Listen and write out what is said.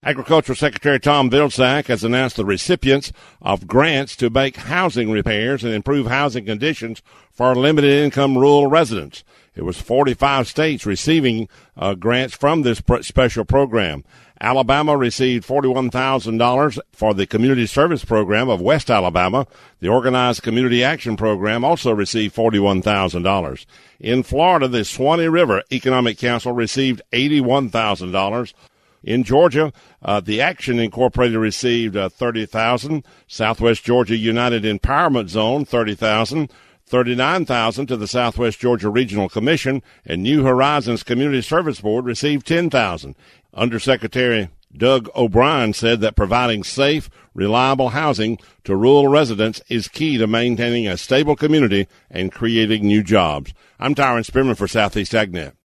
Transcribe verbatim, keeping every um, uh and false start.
Agricultural Secretary Tom Vilsack has announced the recipients of grants to make housing repairs and improve housing conditions for limited-income rural residents. It was forty-five states receiving uh, grants from this pr- special program. Alabama received forty-one thousand dollars for the Community Service Program of West Alabama. The Organized Community Action Program also received forty-one thousand dollars. In Florida, the Swanee River Economic Council received eighty-one thousand dollars. In Georgia, uh, the Action Incorporated received uh, thirty thousand dollars. Southwest Georgia United Empowerment Zone, thirty thousand dollars. thirty-nine thousand dollars to the Southwest Georgia Regional Commission, and New Horizons Community Service Board received ten thousand dollars. Undersecretary Doug O'Brien said that providing safe, reliable housing to rural residents is key to maintaining a stable community and creating new jobs. I'm Tyron Spearman for Southeast AgNet.